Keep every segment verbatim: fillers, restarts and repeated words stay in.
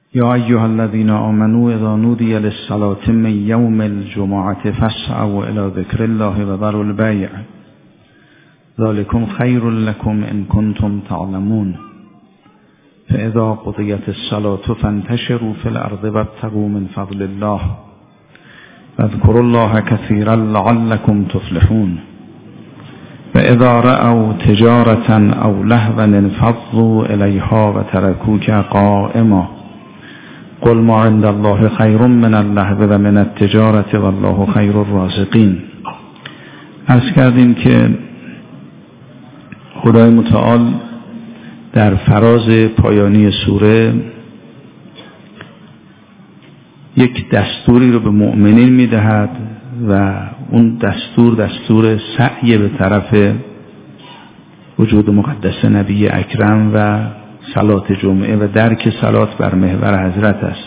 یا ایها الذین آمنوا اذا نودی للصلاة من یوم الجمعة فاسعوا الی ذکر الله و ذروا البیع ذلکم خیر لکم ان کنتم تعلمون فاذا قضیت الصلاة فانتشروا فی الارض وابتغوا من فضل الله واذكروا الله كثيرا لعلكم تفلحون فاذا رأوا تجارة او لهوا انفضوا الیها وتركوك قائما قل ما عند الله خیر من اللهو و من التجارة والله خیر الرازقین. عرض کردیم که خدای متعال در فراز پایانی سوره یک دستوری رو به مؤمنین میدهد و اون دستور دستور سعی به طرف وجود مقدس نبی اکرم و صلات جمعه و درک صلات بر محور حضرت است.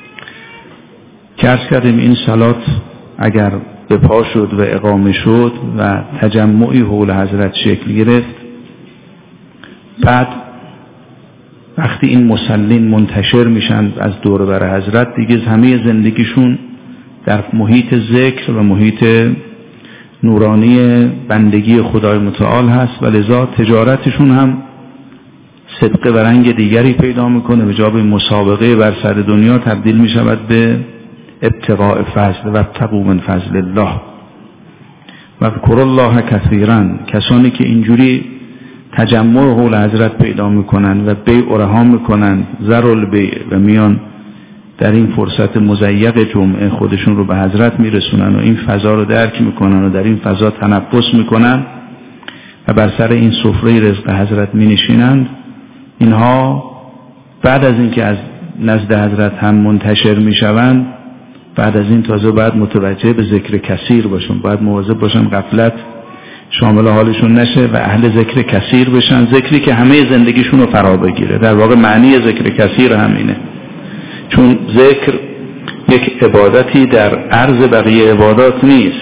که عرض کردیم این صلات اگر به پا شد و اقامه شد و تجمعی حول حضرت شکل گرفت، بعد وقتی این مسلین منتشر میشن از دور بر حضرت، دیگه همه زندگیشون در محیط ذکر و محیط نورانی بندگی خدای متعال هست و لذا تجارتشون هم صدق و رنگ دیگری پیدا میکنه، به جای مسابقه بر سر دنیا تبدیل میشود به ابتغاء فضل و ابتغوا من فضل الله و اذکروا الله کثیرا. کسانی که اینجوری تجمع حول حضرت پیدا میکنن و بیع و رها میکنن، ذروا البیع، و میان در این فرصت مضیق جمعه خودشون رو به حضرت میرسونن و این فضا رو درک میکنن و در این فضا تنفس میکنن و بر سر این سفره رزق حضرت مینشینند، اینها بعد از اینکه از نزد حضرت هم منتشر میشوند، بعد از این تازه باید متوجه به ذکر کثیر باشن، باید مواظب باشن غفلت شامل حالشون نشه و اهل ذکر کثیر بشن، ذکری که همه زندگیشون رو فرا بگیره. در واقع معنی ذکر کثیر همینه، چون ذکر یک عبادتی در عرض بقیه عبادات نیست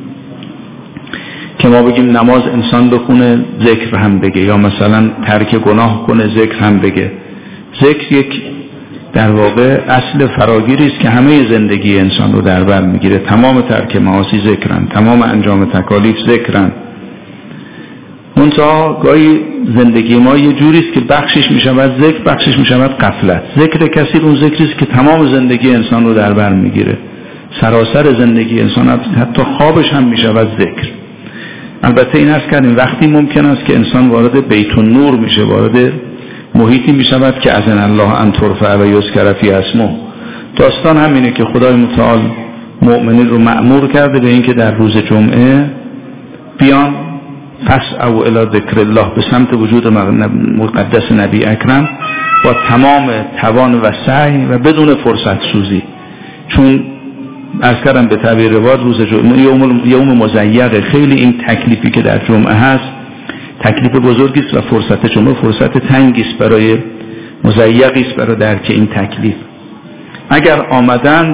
که ما بگیم نماز انسان بخونه ذکر هم بگه، یا مثلا ترک گناه کنه ذکر هم بگه. ذکر یک در واقع اصل فراگیری است که همه زندگی انسان رو در بر میگیره. تمام ترک معاصی ذکرن، تمام انجام تکالیف ذکرن. منتها گاهی زندگی ما یه جوری است که بخشش میشود ذکر، بخشش میشود غفلت. ذکر کثیر اون ذکری است که تمام زندگی انسان رو در بر میگیره، سراسر زندگی انسان، حتی خوابش هم میشود ذکر. البته این هست کردیم وقتی ممکن است که انسان وارد بیت النور میشه، وارد محیطی میشود که اذن الله ان ترفع و یذکر فی اسمه. داستان همینه که خدای متعال مؤمنین رو مأمور کرده به اینکه در روز جمعه بیان فاسعوا الی ذکر الله، به سمت وجود مقدس نبی اکرم با تمام توان و سعی و بدون فرصت سوزی. چون از کردم به تعبیر رواد روز جمعه یوم, یوم مضیق، خیلی این تکلیفی که در جمعه هست تکلیف بزرگی است و فرصت جمعه فرصت تنگی است، برای مضیقی است برای درک این تکلیف. اگر آمدند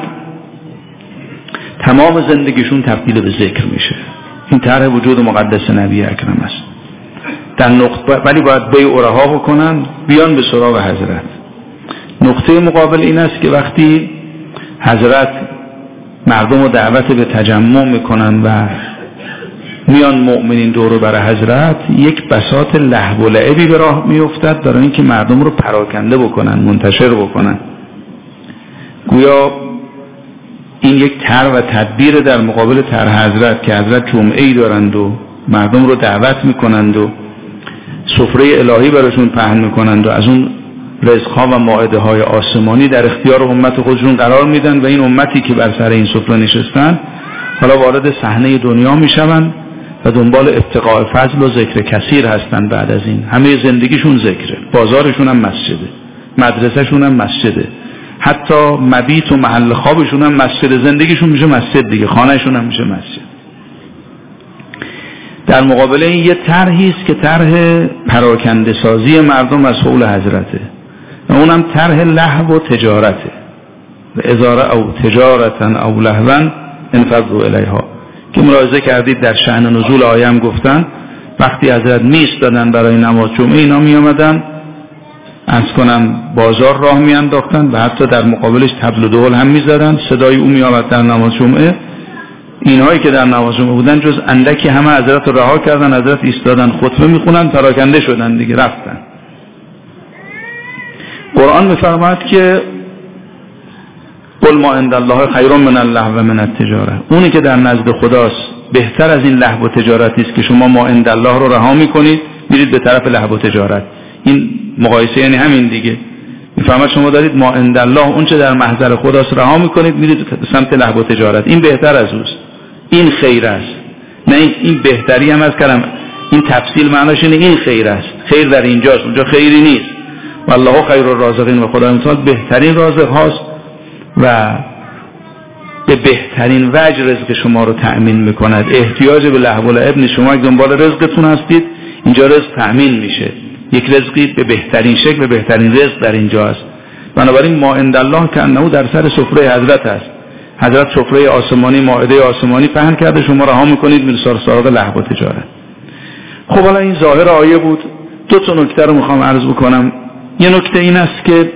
تمام زندگیشون تبدیل به ذکر میشه. این طرح وجود مقدس نبی اکرم است. در نقطه ولی باید بیع و رها بکنن، بیان به سراغ حضرت. نقطه مقابل این است که وقتی حضرت مردم رو دعوت به تجمع میکنن و میان مؤمنین دور بر حضرت، یک بساط لهو و لعبی به راه میافتد برای اینکه مردم رو پراکنده بکنن، منتشر بکنن. گویا این یک طرح و تدبیر در مقابل طرح حضرت که حضرت جمعه‌ای دارند و مردم رو دعوت میکنند و سفره الهی براشون پهن میکنند و از اون رزقها و مائده های آسمانی در اختیار امت خودشون قرار میدن و این امتی که بر سر این سفره نشستن حالا وارد صحنه دنیا میشوند و دنبال ابتغاء فضل و ذکر کثیر هستند. بعد از این همه زندگیشون ذکره، بازارشون هم مسجده، مدرسهشون هم مسجده، حتی مبیت و محل خوابشون هم مسجد، زندگیشون میشه مسجد دیگه، خانهشون هم میشه مسجد. در مقابل این یه طرحی است که طرح پراکنده سازی مردم از حول حضرته و اونم طرح لهو و تجارته. و اذا او تجارتا او لهوا انفضوا الیها، که ملاحظه کردید در شأن نزول آیه هم گفتن وقتی حضرت میایستادن برای نماز جمعه، اینا می آمدن عرض کنم بازار راه میانداختن و حتی در مقابلش طبل و دهل هم میزدن، صدای او میآمد در نماز جمعه. اینهایی که در نماز جمعه بودن جز اندکی همه حضرت رو رها کردن، حضرت ایستادن خطبه میخونن، پراکنده شدن دیگه، رفتن. قرآن میفرماید که قل ما عند الله خیر من اللهو و من التجاره، اونی که در نزد خداست بهتر از این لهو و تجارتی است که شما ما عند الله رو رها میکنید میرید به طرف لهو و تجارت. این مقایسه یعنی همین دیگه. میفهمید شما دارید ما عند الله، اون چه در محضر خداست رها میکنید میرید به سمت لهو و تجارت. این بهتر از اوست، این خیر است. نه این بهتری هم از کلمه، این تفصیل معناش اینه این خیر است، خیر در اینجاست، اونجا خیری نیست. والله خیر الرازقین، و خدای متعال بهترین رازق هاست و به بهترین وجه رزق شما رو تأمین میکند. احتیاج به لهو و لعب نیست. شما اگه دنبال رزقتون هستید اینجا رزق تأمین میشه، یک رزقی به بهترین شکل، به بهترین رزق در اینجا است. بنابراین ما عند الله که انه در سر سفره حضرت است. حضرت سفره آسمانی، مائده آسمانی پهن کرده، شما رها میکنید میرید سراغ لهو و تجارت. خب حالا این ظاهر آیه بود. دو تا نکته رو میخوام عرض بکنم. یه نکته این است که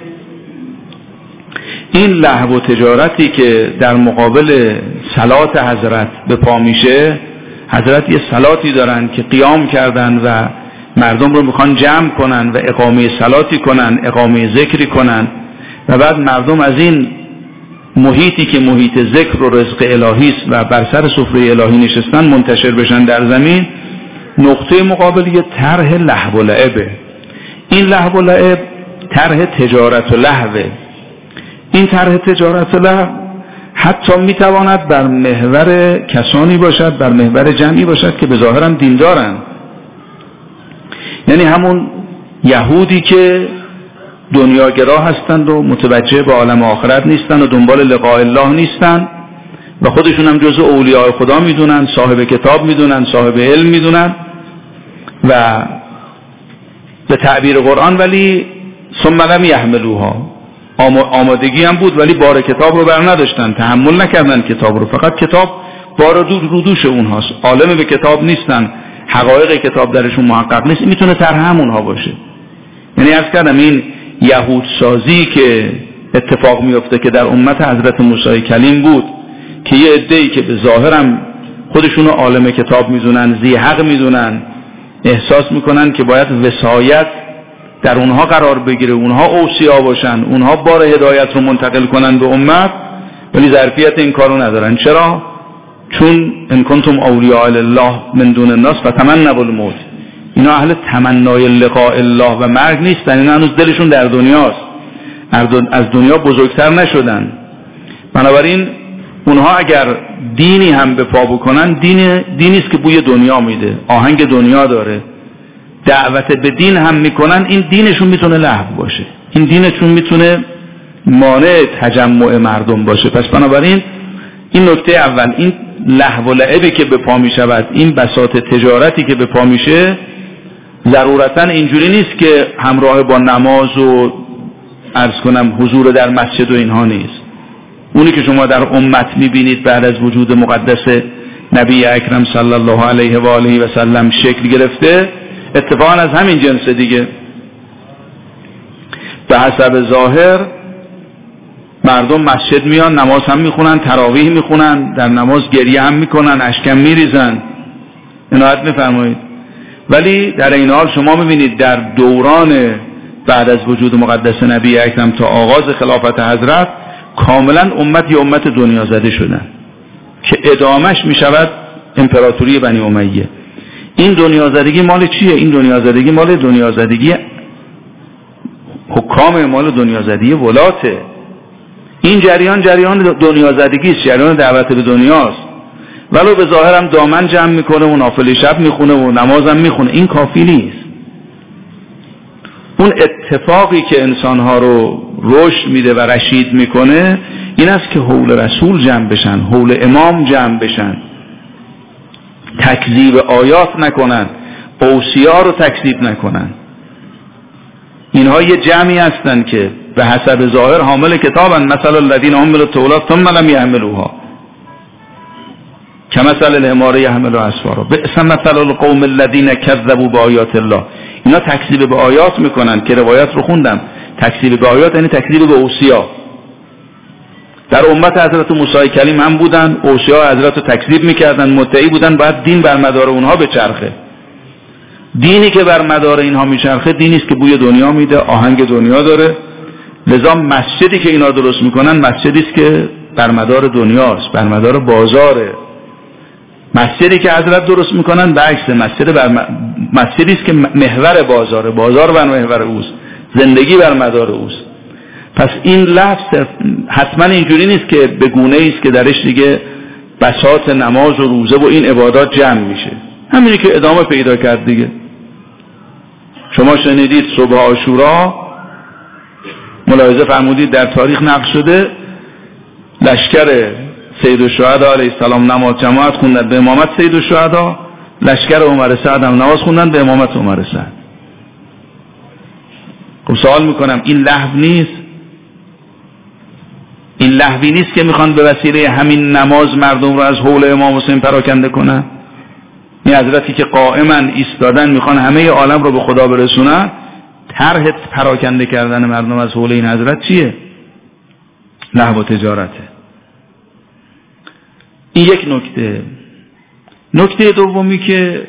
این لهو و تجارتی که در مقابل صلات حضرت به پا میشه، حضرت یه صلاتی دارن که قیام کردن و مردم رو میخوان جمع کنن و اقامه صلاتی کنن، اقامه ذکری کنن و بعد مردم از این محیطی که محیط ذکر و رزق الهی است و بر سر سفره الهی نشستن منتشر بشن در زمین. نقطه مقابل یه طرح لهو و لعبه. این لهو و لعب طرح تجارت و لهوه. این طرح تجارت و لهو حتی میتواند بر محور کسانی باشد، بر محور جمعی باشد که به ظاهر هم دیندارن، یعنی همون یهودی که دنیاگرا هستند و متوجه به عالم آخرت نیستن و دنبال لقاء الله نیستن و خودشون هم جزء اولیاء خدا میدونن، صاحب کتاب میدونن، صاحب علم میدونن و به تعبیر قرآن ولی ثم لم یحملوها، آمادگی هم بود ولی بار کتاب رو بر نداشتن، تحمل نکردن کتاب رو، فقط کتاب بار رو دوش اونهاست، عالم به کتاب نیستن، حقایق کتاب درشون محقق نیست. میتونه طرح همونها باشه. یعنی عرض کردم این یهود سازی که اتفاق میفته که در امت حضرت موسی کلیم بود که یه عده‌ای که به ظاهرم خودشونو عالم کتاب میدونن، ذی حق میدونن، احساس میکنن که باید وصایت در اونها قرار بگیره، اونها اوصیا باشن، اونها بار هدایت رو منتقل کنن به امت، ولی ظرفیت این کارو ندارن. چرا؟ چون ان کنتم اولیاء الله من دون الناس فتمنوا الموت، اینا اهل تمنای لقاء الله و مرگ نیستن، اینا هنوز دلشون در دنیاست، از دنیا بزرگتر نشدن. بنابراین اونها اگر دینی هم به پا بکنن، دین دینی است که بوی دنیا میده، آهنگ دنیا داره، دعوت به دین هم میکنن، این دینشون میتونه لهو باشه، این دینشون میتونه مانع تجمع مردم باشه. پس بنابراین این نکته اول، این لهو و لعبی که به پا میشود، این بساط تجارتی که به پا میشه، ضرورتا اینجوری نیست که همراه با نماز و عرض کنم حضور در مسجد و اینها نیست. اونی که شما در امت میبینید بعد از وجود مقدس نبی اکرم صلی الله علیه و آله و سلم شکل گرفته، اتفاقا از همین جنس دیگه. به حسب ظاهر مردم مسجد میان، نماز هم میخونن، تراویح میخونن، در نماز گریه هم میکنن، اشکم میریزن، عنایت میفرمایید. ولی در این حال شما میبینید در دوران بعد از وجود مقدس نبی اکرم تا آغاز خلافت حضرت کاملا امت یا امت دنیا زده شدن که ادامش میشود امپراتوری بنی امیه. این دنیا زدگی مال چیه؟ این دنیا زدگی مال دنیا زدگی حکام، مال دنیا زدگی ولاته. این جریان جریان دنیا زدگی است، جریان دعوت به دنیاست. ولو به ظاهرم دامن جمع میکنه و نافله شب میخونه و نمازم میخونه، این کافی نیست. اون اتفاقی که انسانها رو رشد میده و رشید میکنه این است که حول رسول جمع بشن، حول امام جمع بشن، تکذیب آیات نکنن، اوصیا رو تکذیب نکنن. اینها یه جمعی هستن که به حسب ظاهر حامل کتابن، مثل الذین حملوا التوراة ثم لم یحملوها کمثل الحمار یحمل اسفارا بئس مثل القوم الذین کذبوا بآیات الله. اینا تکذیب به آیات میکنن که روایت رو خوندم. تکذیب به آیات یعنی تکذیب به اوصیا. در امت حضرت موسی کلیم هم بودن، اوصیا حضرت رو تکذیب میکردن، مدعی بودن باید دین بر مدار اونها بچرخه. دینی که بر مدار اینها میچرخه دینی است که بوی دنیا میده، آهنگ دنیا داره. لذا مسجدی که اینا درست میکنن مسجدی است که بر مدار دنیاست، بر مدار بازاره. مسجدی که حضرت درست میکنن به عکس مسجد بر م... مسجدی است که محور بازاره، بازار بر محور اوست، زندگی بر مدار اوست. پس این لفظ حتما اینجوری نیست که به گونه‌ای است که درش دیگه بساط نماز و روزه و این عبادات جمع میشه. همینی که ادامه پیدا کرد دیگه. شما شنیدید صبح عاشورا، ملاحظه فرمودید در تاریخ نقل شده لشکر سید الشهدا علیه السلام نماز جماعت خوندن به امامت سید الشهدا، لشکر عمر سعد هم نماز خوندن به امامت عمر سعد. خب سوال میکنم این لحو نیست؟ این لحوی نیست که میخوان به وسیله همین نماز مردم رو از حول امام حسین پراکنده کنن؟ این حضرتی که قائما ایستادن میخوان همه عالم رو به خدا برسونن، طرح پراکنده کردن مردم از حول این حضرت چیه؟ لهو و تجارته. این یک نکته. نکته دومی که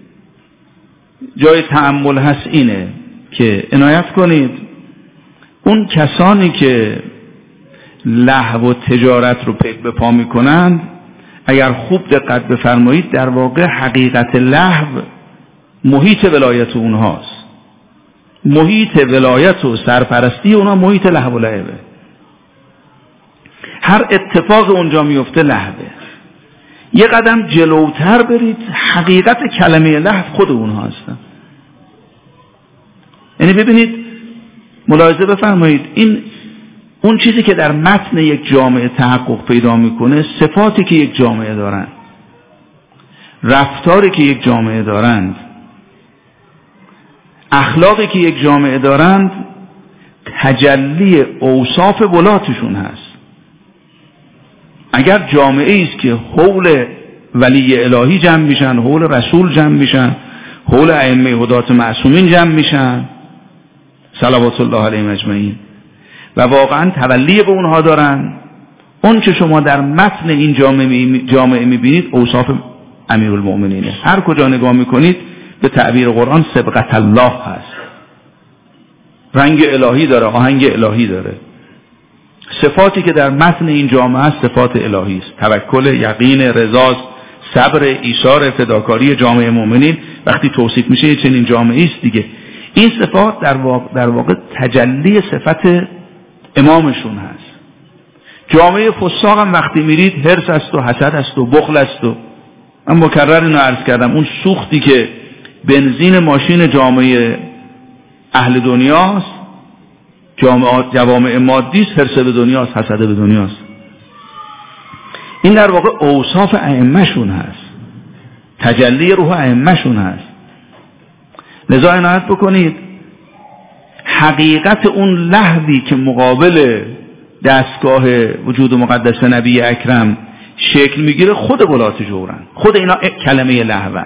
جای تأمل هست اینه که عنایت کنید اون کسانی که لهو و تجارت رو پیک به پا میکنند، اگر خوب دقت بفرمایید در واقع حقیقت لهو محیط ولایت اونهاست. محیط ولایت و سرپرستی اونها محیط لهو و لعبه. هر اتفاق اونجا میفته لهوه. یه قدم جلوتر برید حقیقت کلمه لهو خود اونها هستن. یعنی ببینید، ملاحظه بفرمایید، این اون چیزی که در متن یک جامعه تحقق پیدا میکنه، صفاتی که یک جامعه دارند، رفتاری که یک جامعه دارند، اخلاقی که یک جامعه دارند، تجلی اوصاف ولاتشون هست. اگر جامعه است که حول ولی الهی جمع میشن، حول رسول جمع میشن، حول ائمه هدات معصومین جمع میشن صلوات الله علیهم اجمعین و واقعا تولی به اونها دارن، اون که شما در متن این جامعه جامعه میبینید اوصاف امیرالمؤمنینه. هر کجا نگاه میکنید به تعبیر قرآن سبقت الله هست، رنگ الهی داره، آهنگ الهی داره. صفاتی که در متن این جامعه است صفات الهی است، توکل، یقین، رضا، صبر، ایثار، فداکاری جامعه مؤمنین وقتی توصیف میشه چنین جامعه است دیگه. این صفات در واقع, در واقع تجلی صفت امامشون هست. جامعه فساق هم وقتی میرید حرص است و حسد است و بخل است و من مکرر اینو عرض کردم، اون سوختی که بنزین ماشین جامعه اهل دنیاست، جامعه جوامع مادی است، حرص به دنیاست، حسد به دنیاست. این در واقع اوصاف ائمه شون هست، تجلی روح ائمه شون هست. لذا عنایت بکنید حقیقت اون لهوی که مقابل دستگاه وجود مقدس نبی اکرم شکل میگیره خود ولات جورن، خود اینا کلمه لهو.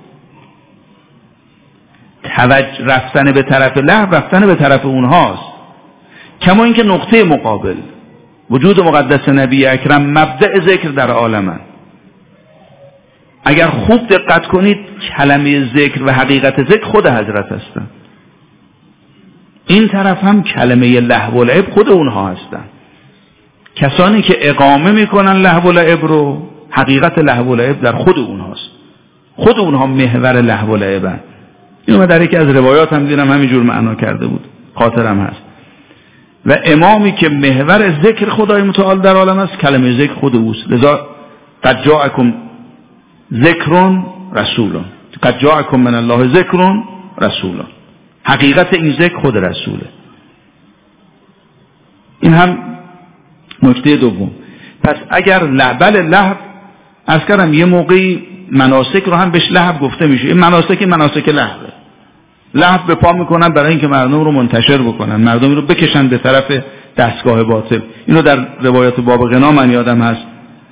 توجه رفتن به طرف لهو رفتن به طرف اونهاست. کما اینکه نقطه مقابل وجود مقدس نبی اکرم مبدأ ذکر در عالمن. اگر خوب دقت کنید کلمه ذکر و حقیقت ذکر خود حضرت هستن. این طرف هم کلمه لهو و لعب خود اونها هستن. کسانی که اقامه میکنن لهو و لعب رو، حقیقت لهو و لعب در خود اونهاست. خود اونها محور لهو و لعبن. اینو من در یکی از روایات هم دیدم همینجور معنا کرده بود، خاطرم هست. و امامی که محور ذکر خدای متعال در عالم است کلمه ذکر خود اوست. لذا قد جاءکم ذکرون رسولون، قد جاءکم من الله ذکرون رسولون. حقیقت این ذکر خود رسوله. این هم نکته دوم. پس اگر لعبل لهو از کردم یه موقعی مناسک رو هم بهش لهو گفته میشه. این مناسک مناسک لهوه. لهو به پا میکنن برای اینکه مردم رو منتشر بکنن، مردم رو بکشن به طرف دستگاه باطل. اینو در روایات باب غنا من یادم هست،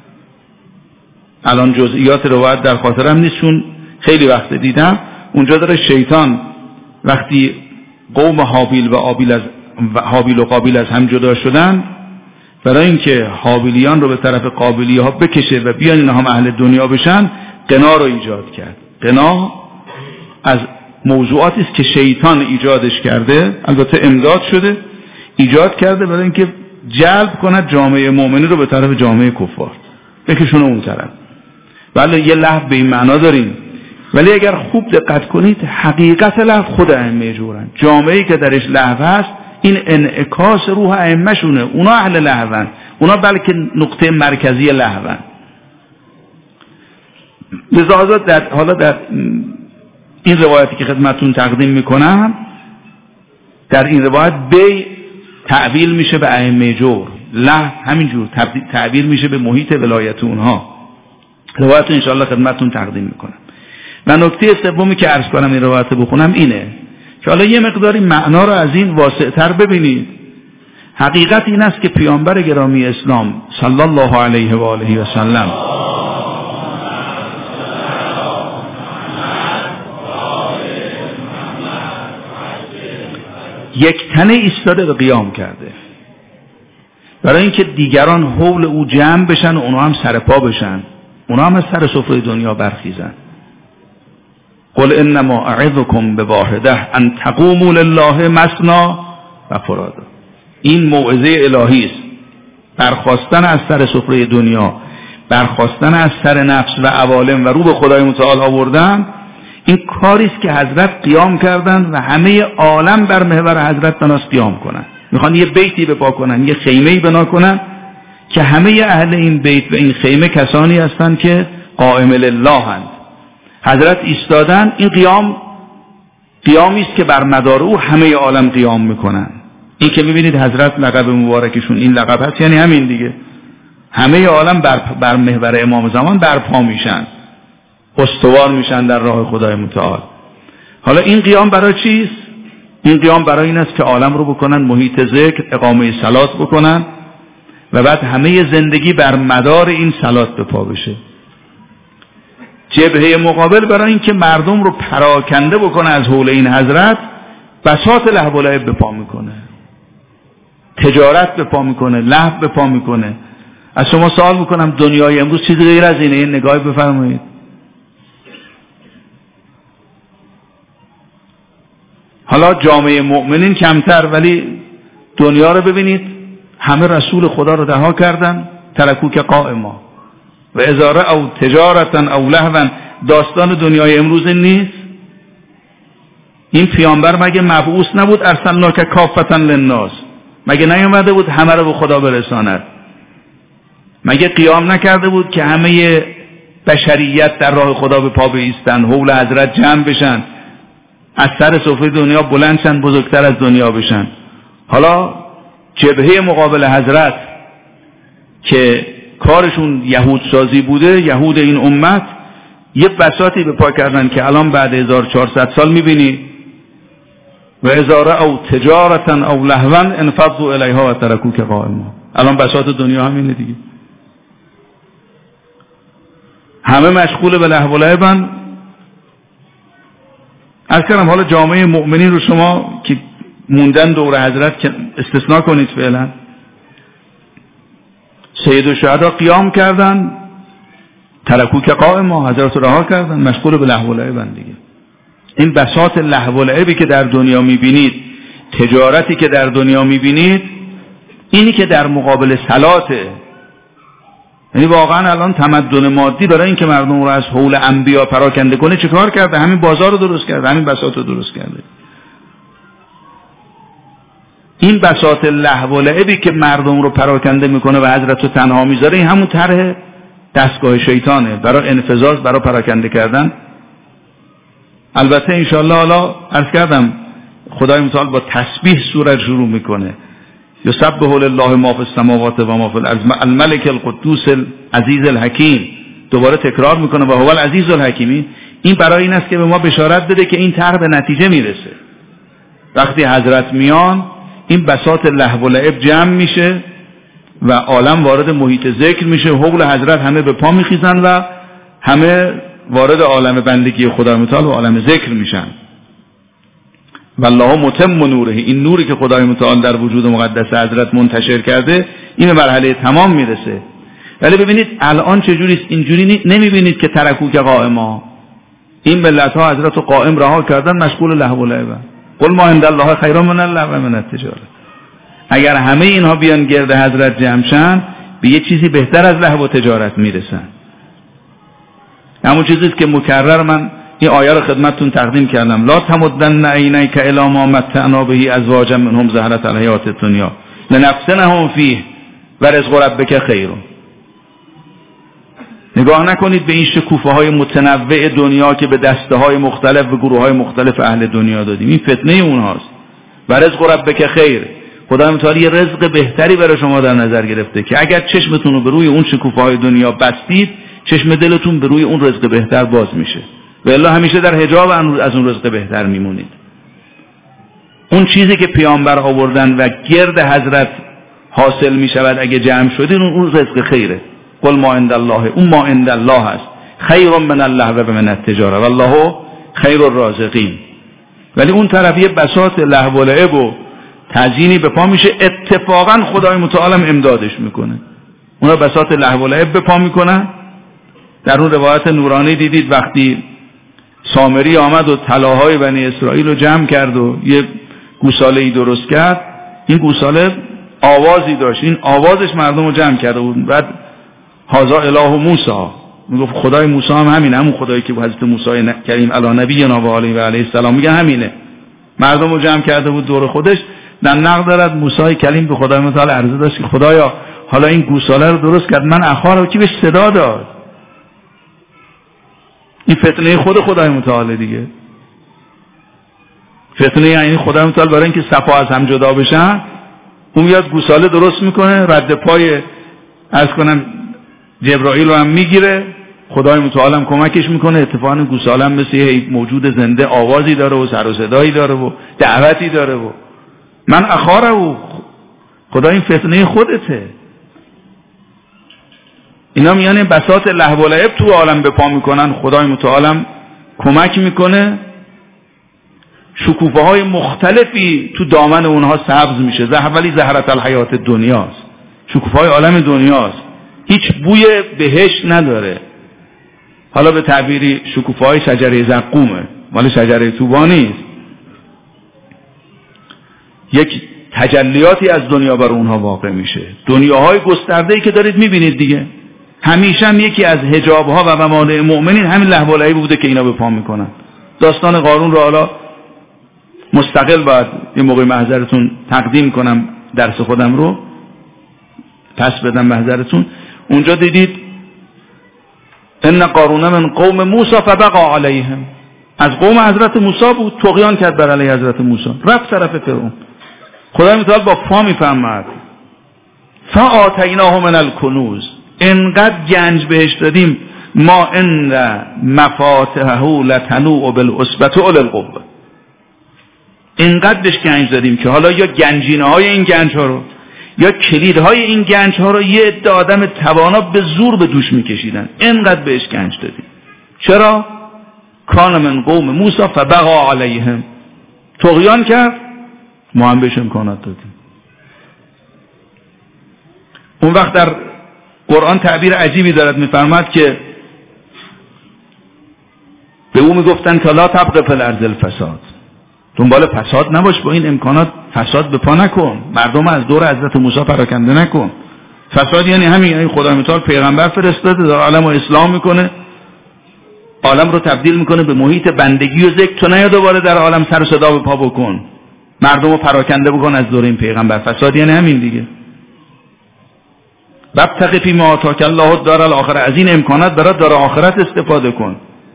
الان جزئیات روایت در خاطرم نیست چون خیلی وقت دیدم، اونجا داره شیطان وقتی قوم هابیل و آبیل از هابیل و قابیل از هم جدا شدن، برای اینکه هابیلیان رو به طرف قابیلی ها بکشه و بیان اینها هم اهل دنیا بشن، قنا رو ایجاد کرد. قنا از موضوعاتی است که شیطان ایجادش کرده، البته امداد شده، ایجاد کرده برای اینکه جلب کند جامعه مؤمنی رو به طرف جامعه کفار، بکشونه اون طرف. ولی یه لحظه به این معنا داریم، ولی اگر خوب دقت کنید حقیقت لحظه خود ائمه جورن. جامعه‌ای که درش لحظه هست این انعکاس روح ائمه شونه، اونا اهل لحظن، اونا بلکه نقطه مرکزی لحظن. لذا در حالا در این روایتی که خدمتتون تقدیم میکنم، در این روایت بی تعبیر میشه به ائمه جور، لحظ همینجور تعبیر میشه به محیط ولایت اونها. روایت ان شاء الله خدمتتون تقدیم میکنم. و نکته سومی که عرض کنم این روایت بخونم اینه که حالا یه مقداری معنا رو از این واسع‌تر ببینید. حقیقت این است که پیامبر گرامی اسلام صلی الله علیه و آله و سلم یک تنه ایستاده و قیام کرده برای اینکه دیگران حول او جمع بشن و اونا هم سر پا بشن، اونا هم از سر سفره دنیا برخیزن. قل انما اعظکم بواحده ان تقوموا لله مثنی و فرادا. این موعظه الهی است، برخاستن از سر سفره دنیا، برخاستن از سر نفس و عوالم و رو به خدای متعال آوردن. این کاری است که حضرت قیام کردند و همه عالم بر محور حضرت بناس قیام کنند. میخوان یه بیتی بپا کنن، یه خیمه‌ای بنا کنن که همه اهل این بیت و این خیمه کسانی هستند که قائم لله هستند. حضرت ایستادن، این قیام قیامی است که بر مدار او همه عالم قیام میکنن. این که میبینید حضرت لقب مبارکشون این لقب هست، یعنی همین دیگه، همه عالم بر, بر محور امام زمان برپا میشن، استوار میشن در راه خدای متعال. حالا این قیام برای چیست؟ این قیام برای این است که عالم رو بکنن محیط ذکر، اقامه صلات بکنن و بعد همه زندگی بر مدار این صلات به پا بشه. جبهه مقابل برای این که مردم رو پراکنده بکنه از حول این حضرت، بساط لهو و لعب به پا میکنه، تجارت به پا میکنه، لهو به پا میکنه. از شما سوال میکنم دنیای امروز چیزی غیر از اینه؟ این نگاهی بفرمایید. حالا جامعه مؤمنین کمتر، ولی دنیا رو ببینید، همه رسول خدا رو رها کردن، ترکو که قائما و ازاره او تجارتن او لهون. داستان دنیای امروز نیست. این پیامبر مگه مبعوث نبود ارسلناک کافة للناس؟ مگه نیامده بود همه رو به خدا برساند؟ مگه قیام نکرده بود که همه بشریت در راه خدا به پا بایستن، حول حضرت جمع بشن، از سر سفره دنیا بلند شن، بزرگتر از دنیا بشن؟ حالا جبهه مقابل حضرت که کارشون یهود سازی بوده، یهود این امت، یه بساطی به پا کردن که الان بعد هزار و چهارصد سال میبینی و ازاره او تجارتن او لهون انفضوا الیها و ترکوک قائما. الان بساط دنیا همینه دیگه، همه مشغول به لهو و لعبن. از کردم حالا جامعه مؤمنین رو شما که موندن دور حضرت که استثناء کنید فعلا. سید الشهدا قیام کردن، ترکوک قائما، حضرت رو رها کردن، مشغول به لهو و لعبن دیگه. این بساط لهو و لعبی که در دنیا میبینید، تجارتی که در دنیا میبینید، اینی که در مقابل صلاته. یعنی واقعا الان تمدن مادی برای اینکه مردم رو از حول انبیا پراکنده کنه چه کار کرده؟ همین بازار رو درست کرده، همین بساط رو درست کرده. این بساط لهو و لعبی که مردم رو پراکنده میکنه و حضرت رو تنها میذاره، این همون طرح دستگاه شیطانه برای انفذاز، برای پراکنده کردن. البته انشاءالله حالا عرض کردم خدای متعال با تسبیح سوره شروع میکنه، یسبح لله ما فی السماوات و ما فی الارض الملک القدوس العزیز الحکیم. دوباره تکرار میکنه و هو العزیز الحکیم. این برای این است که به ما بشارت بده که این طرح به نتیجه میرسه. وقتی حضرت میان این بساط لهو و لعب جمع میشه و عالم وارد محیط ذکر میشه، حول حضرت همه به پا میخیزن و همه وارد عالم بندگی خدا متعال و عالم ذکر میشن. والله متم نوره، این نوری که خدای متعال در وجود مقدس حضرت منتشر کرده این به مرحله تمام میرسه. ولی ببینید الان چجوریست؟ اینجوری نمیبینید که ترکو که قائما، این ملت ها حضرت قائم رها کردن، مشغول لهو و لعب. قل ما عند الله خیر من اللهو و من التجاره. اگر همه اینها بیان گرد حضرت جمع شن به یه چیزی بهتر از لهو و تجارت میرسن. همون چیزی که مکرر من این آیه رو خدمتتون تقدیم کردم، لا تمدن عینیک الی ما متعنا به ازواجا منهم زهرة الحیات الدنیا لنفتنهم فیه و رزق ربک خیر. نگاه نکنید به این شکوفه های متنوع دنیا که به دسته های مختلف و گروه های مختلف اهل دنیا دادیم، این فتنه اونهاست. و رزق ربک خیر، خدای متعال یه رزق بهتری برای شما در نظر گرفته که اگر چشمتون رو به روی اون شکوفه های دنیا بستید، چشم دلتون به روی اون رزق بهتر باز میشه و الا همیشه در حجاب از اون رزق بهتر میمونید. اون چیزی که پیامبر آوردن و گرد حضرت حاصل میشود اگه جمع شدین، اون رزق خیره. قل ما عند الله، اون ما عند الله هست، خیر من اللهو و من التجاره والله خیر الرازقین. ولی اون طرف یه بساط لهو و لعب و تزیینی به پا میشه، اتفاقا خدای متعال امدادش میکنه. اونا بساط لهو و لعب به پا میکنن. در اون روایت نورانی دیدید وقتی سامری آمد و طلاهای بنی اسرائیل رو جمع کرد و یه گوساله‌ای درست کرد، این گوساله آوازی داشت، این آوازش مردم رو جمع کرده بود. بعد هذا اله موسی، میگفت خدای موسی هم همینه، همون خدایی که حضرت موسی کریم علی نبینا و علیه و علیه السلام میگه همینه. مردم رو جمع کرده بود دور خودش. در نقل دارد موسی کلیم به خدای متعال عرضه داشت که خدایا حالا این گوساله رو درست کرد، من اخوار رو کی بهش صدا داد؟ این فتنه خود خدای متعال دیگه. فتنه یعنی خدای متعال برای اینکه صفا از هم جدا بشن، اون میاد گوساله درست میکنه، رد پای عرض کنم جبرائیل رو هم میگیره، خدای متعال هم کمکش میکنه. اتفاقا گوساله هم مثل یه موجود زنده آوازی داره و سر و صدایی داره و دعوتی داره و من اخاره و خدا این فتنه خودته. اینا میان بساط لهو و لعب تو عالم به پا میکنن، خدای متعال کمک میکنه، شکوفه های مختلفی تو دامن اونها سبز میشه. ولی زهرة الحیات دنیاست، شکوفه های عالم دنیاست، هیچ بوی بهشت نداره. حالا به تعبیری شکوفه های شجره زقومه، مال شجره طوبا نیست. یک تجلیاتی از دنیا بر اونها واقع میشه، دنیاهای گسترده‌ای که دارید میبینید دیگه. همیشه هم یکی از حجابها و موانع مؤمنین همین لهو و لعب بوده که اینا به پا میکنن. داستان قارون رو حالا مستقل باید یه موقع محضرتون تقدیم کنم، درس خودم رو پس بدم محضرتون. اونجا دیدید ان قارون من قوم موسی فبغى علیهم، از قوم حضرت موسی بود، طغیان کرد بر علیه حضرت موسی، رفت طرف فرعون. خدای متعال با فا میفهمد فآتیناه من الکنوز، انقدر گنج بهش دادیم، ما ان مفاتحه لتنوء بالعصبة اولی القوة، انقدر بهش گنج دادیم که حالا یا گنجینه های این گنج ها رو یا کلید های این گنج ها رو یه عده آدم توانا به زور به دوش میکشیدن، انقدر بهش گنج دادیم. چرا؟ کان من قوم موسی فبغى علیهم، طغیان کرد، ما هم بهش امکانات دادیم. اون وقت در قرآن تعبیر عجیبی دارد، میفرماد که به او میگفتن که لا تبغ فی الارض الفساد، دنبال فساد نباش، با این امکانات فساد به پا نکن، مردم از دور حضرت موسی پراکنده نکن. فساد یعنی همین، یعنی خدای متعال پیغمبر فرستاده در عالم رو اصلاح میکنه، عالم رو تبدیل میکنه به محیط بندگی و ذکر. تو نیا دوباره در عالم سر و صدا به پا بکن، مردم رو پراکنده بکن از دور این پیغمبر. فساد یعنی همین دیگه. وابتغ فیما آتاک الله الدار الاخره، از این امکانات برای دار آخرت استفاده کن،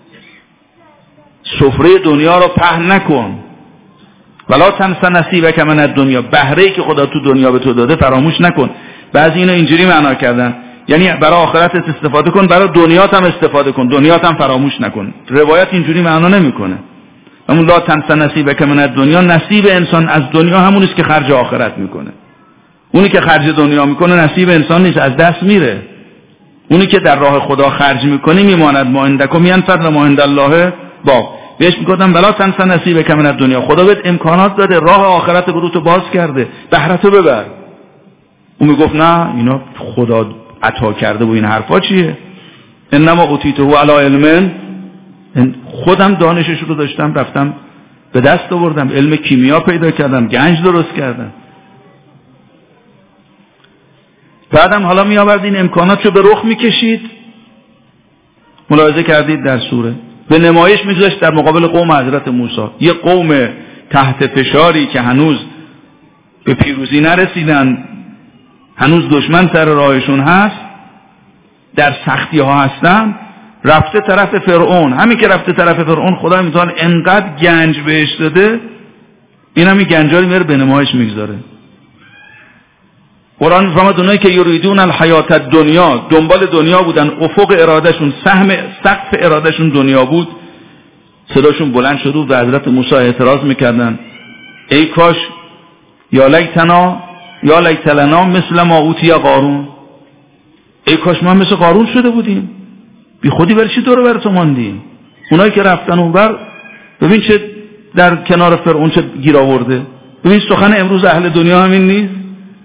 سفره دنیا رو پهن نکن. ولا تنس نصیبک من الدنیا، بهره‌ای که خدا تو دنیا به تو داده فراموش نکن. بعضی اینو اینجوری معنا کردن، یعنی برای آخرتت استفاده کن، برای دنیات هم استفاده کن، دنیات هم فراموش نکن. روایت اینجوری معنا نمیکنه. همون لا تنس نصیبک من الدنیا، نصیب انسان از دنیا همون است که خرج آخرت میکنه. اونی که خرج دنیا میکنه نصیب انسان نیست، از دست میره. اونی که در راه خدا خرج میکنه میماند، ما عندکم ینفد و ما عند الله باق. بهش میگفتن بلا تنس نصیبک من الدنیا، خدا بهت امکانات داده، راه آخرت برو تو باز کرده، بهره‌تو ببر. اون میگفت نه اینا خدا عطا کرده و این حرفا چیه؟ انما اوتیته علی علم، خودم دانشش رو داشتم رفتم به دست آوردم، علم کیمیا پیدا کردم، گنج درست کردم. بعدم حالا می آوردین امکانات رو به رخ میکشید. ملاحظه کردید در سوره به نمایش میگذاشت در مقابل قوم حضرت موسی، یه قوم تحت فشاری که هنوز به پیروزی نرسیدن، هنوز دشمن سر راهشون هست، در سختی ها هستن، رفته طرف فرعون. همین که رفته طرف فرعون خدا میتونه انقدر گنج بهش داده، این همین گنجا رو میاره به نمایش میگذاره. قرآن میفرماد اونایی که یریدون الحیات الدنیا، دنبال دنیا بودن، افق ارادهشون، سهم سقف ارادهشون دنیا بود، صداشون بلند شد و به حضرت موسی اعتراض میکردن ای کاش یا لیتنا یا لیت لنا مثل ما اوتی قارون، ای کاش ما مثل قارون شده بودیم، بی خودی برای چی دور بر تو ماندیم؟ اونایی که رفتن اونور ببین چه در کنار فرعون چه گیر آورده. ببین سخن امروز اهل دنیا همین نیست؟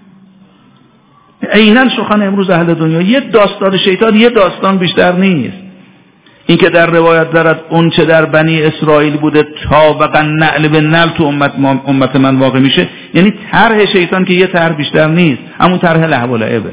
عیناً سخن امروز اهل دنیا یه داستان شیطان، یه داستان بیشتر نیست. این که در روایت دارد اون چه در بنی اسرائیل بوده طابقاً نعل به نعل تو امت, امت من واقع میشه، یعنی طرح شیطان که یه طرح بیشتر نیست، همون طرح لهو و لعبه.